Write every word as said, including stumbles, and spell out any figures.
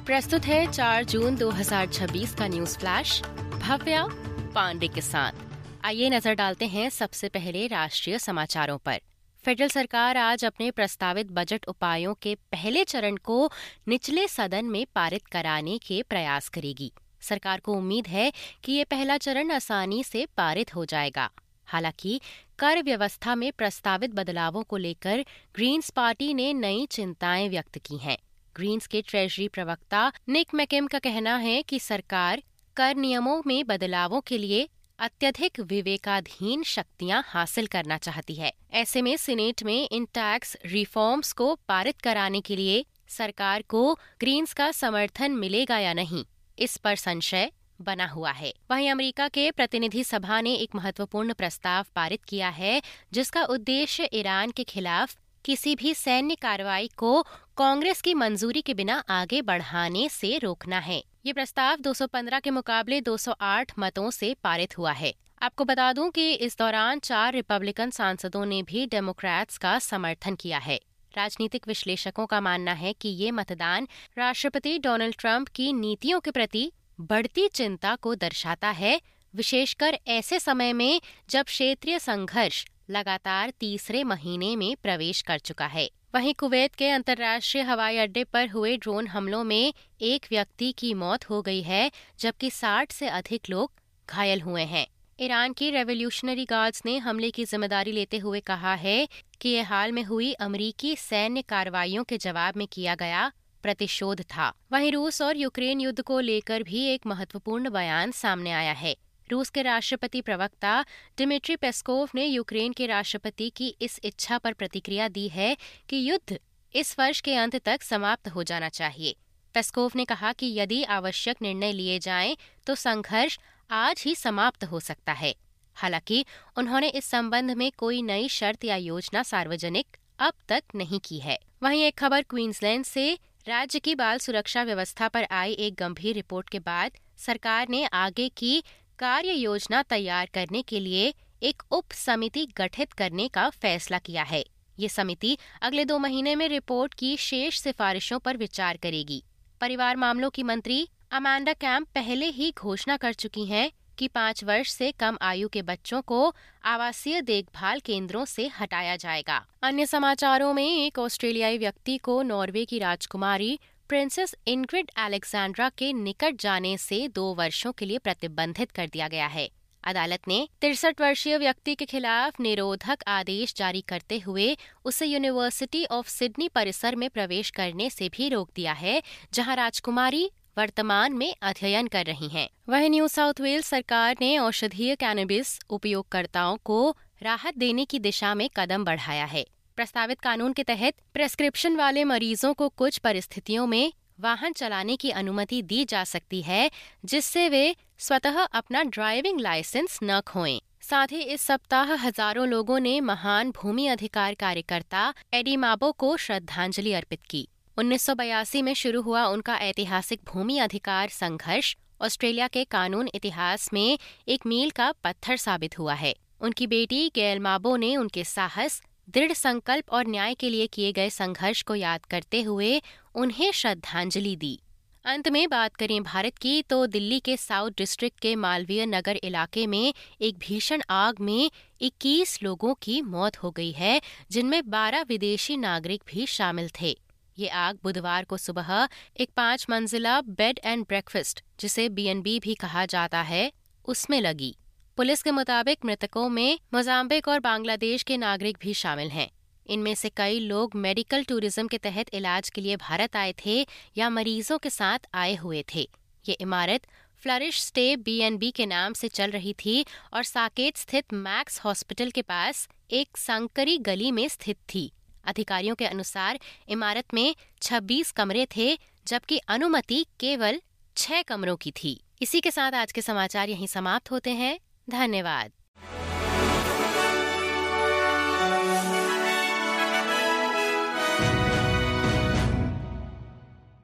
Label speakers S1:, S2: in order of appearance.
S1: प्रस्तुत है चार जून दो हज़ार छब्बीस का न्यूज फ्लैश भव्या पांडे के साथ। आइए नजर डालते हैं सबसे पहले राष्ट्रीय समाचारों पर। फेडरल सरकार आज अपने प्रस्तावित बजट उपायों के पहले चरण को निचले सदन में पारित कराने के प्रयास करेगी। सरकार को उम्मीद है कि ये पहला चरण आसानी से पारित हो जाएगा। हालांकि कर व्यवस्था में प्रस्तावित बदलावों को लेकर ग्रीन्स पार्टी ने नई चिंताएं व्यक्त की हैं। ग्रीन्स के ट्रेजरी प्रवक्ता निक मैकेम का कहना है कि सरकार कर नियमों में बदलावों के लिए अत्यधिक विवेकाधीन शक्तियां हासिल करना चाहती है। ऐसे में सीनेट में इन टैक्स रिफॉर्म्स को पारित कराने के लिए सरकार को ग्रीन्स का समर्थन मिलेगा या नहीं, इस पर संशय बना हुआ है। वहीं अमेरिका के प्रतिनिधि सभा ने एक महत्वपूर्ण प्रस्ताव पारित किया है, जिसका उद्देश्य ईरान के खिलाफ किसी भी सैन्य कार्रवाई को कांग्रेस की मंजूरी के बिना आगे बढ़ाने से रोकना है। ये प्रस्ताव दो सौ पंद्रह के मुकाबले दो सौ आठ मतों से पारित हुआ है। आपको बता दूं कि इस दौरान चार रिपब्लिकन सांसदों ने भी डेमोक्रेट्स का समर्थन किया है। राजनीतिक विश्लेषकों का मानना है कि ये मतदान राष्ट्रपति डोनाल्ड ट्रंप की नीतियों के प्रति बढ़ती चिंता को दर्शाता है, विशेषकर ऐसे समय में जब क्षेत्रीय संघर्ष लगातार तीसरे महीने में प्रवेश कर चुका है। वहीं कुवैत के अंतर्राष्ट्रीय हवाई अड्डे पर हुए ड्रोन हमलों में एक व्यक्ति की मौत हो गई है, जबकि साठ से अधिक लोग घायल हुए हैं। ईरान की रेवोल्यूशनरी गार्ड्स ने हमले की जिम्मेदारी लेते हुए कहा है कि ये हाल में हुई अमेरिकी सैन्य कार्रवाइयों के जवाब में किया गया प्रतिशोध था। वहीं रूस और यूक्रेन युद्ध को लेकर भी एक महत्वपूर्ण बयान सामने आया है। रूस के राष्ट्रपति प्रवक्ता डिमिट्री पेस्कोव ने यूक्रेन के राष्ट्रपति की इस इच्छा पर प्रतिक्रिया दी है कि युद्ध इस वर्ष के अंत तक समाप्त हो जाना चाहिए। पेस्कोव ने कहा कि यदि आवश्यक निर्णय लिए जाएं तो संघर्ष आज ही समाप्त हो सकता है। हालांकि उन्होंने इस संबंध में कोई नई शर्त या योजना सार्वजनिक अब तक नहीं की है। वहीं एक खबर क्वींसलैंड से। राज्य की बाल सुरक्षा व्यवस्था पर आई एक गंभीर रिपोर्ट के बाद सरकार ने आगे की कार्य योजना तैयार करने के लिए एक उप समिति गठित करने का फैसला किया है। ये समिति अगले दो महीने में रिपोर्ट की शेष सिफारिशों पर विचार करेगी। परिवार मामलों की मंत्री अमांडा कैम्प पहले ही घोषणा कर चुकी हैं कि पाँच वर्ष से कम आयु के बच्चों को आवासीय देखभाल केंद्रों से हटाया जाएगा। अन्य समाचारों में एक ऑस्ट्रेलियाई व्यक्ति को नॉर्वे की राजकुमारी प्रिंसेस इंग्रिड अलेक्जेंड्रा के निकट जाने से दो वर्षों के लिए प्रतिबंधित कर दिया गया है। अदालत ने तिरसठ वर्षीय व्यक्ति के खिलाफ निरोधक आदेश जारी करते हुए उसे यूनिवर्सिटी ऑफ सिडनी परिसर में प्रवेश करने से भी रोक दिया है, जहां राजकुमारी वर्तमान में अध्ययन कर रही हैं। वहीं न्यू साउथ वेल्स सरकार ने औषधीय कैनबिस उपयोगकर्ताओं को राहत देने की दिशा में कदम बढ़ाया है। प्रस्तावित कानून के तहत प्रेस्क्रिप्शन वाले मरीजों को कुछ परिस्थितियों में वाहन चलाने की अनुमति दी जा सकती है, जिससे वे स्वतः अपना ड्राइविंग लाइसेंस न खोएं। साथ ही इस सप्ताह हजारों लोगों ने महान भूमि अधिकार कार्यकर्ता एडी माबो को श्रद्धांजलि अर्पित की। उन्नीस सौ बयासी में शुरू हुआ उनका ऐतिहासिक भूमि अधिकार संघर्ष ऑस्ट्रेलिया के कानून इतिहास में एक मील का पत्थर साबित हुआ है। उनकी बेटी गैल माबो ने उनके साहस, दृढ़ संकल्प और न्याय के लिए किए गए संघर्ष को याद करते हुए उन्हें श्रद्धांजलि दी। अंत में बात करें भारत की, तो दिल्ली के साउथ डिस्ट्रिक्ट के मालवीय नगर इलाके में एक भीषण आग में इक्कीस लोगों की मौत हो गई है, जिनमें बारह विदेशी नागरिक भी शामिल थे। ये आग बुधवार को सुबह एक पांच मंजिला बेड एंड ब्रेकफास्ट, जिसे बी एंड बी भी कहा जाता है, उसमें लगी। पुलिस के मुताबिक मृतकों में मोजाम्बिक और बांग्लादेश के नागरिक भी शामिल हैं। इनमें से कई लोग मेडिकल टूरिज्म के तहत इलाज के लिए भारत आए थे या मरीजों के साथ आए हुए थे। ये इमारत flourish stay B and B के नाम से चल रही थी और साकेत स्थित मैक्स हॉस्पिटल के पास एक संकरी गली में स्थित थी। अधिकारियों के अनुसार इमारत में छब्बीस कमरे थे, जबकि अनुमति केवल छह कमरों की थी। इसी के साथ आज के समाचार यहीं समाप्त होते हैं। धन्यवाद।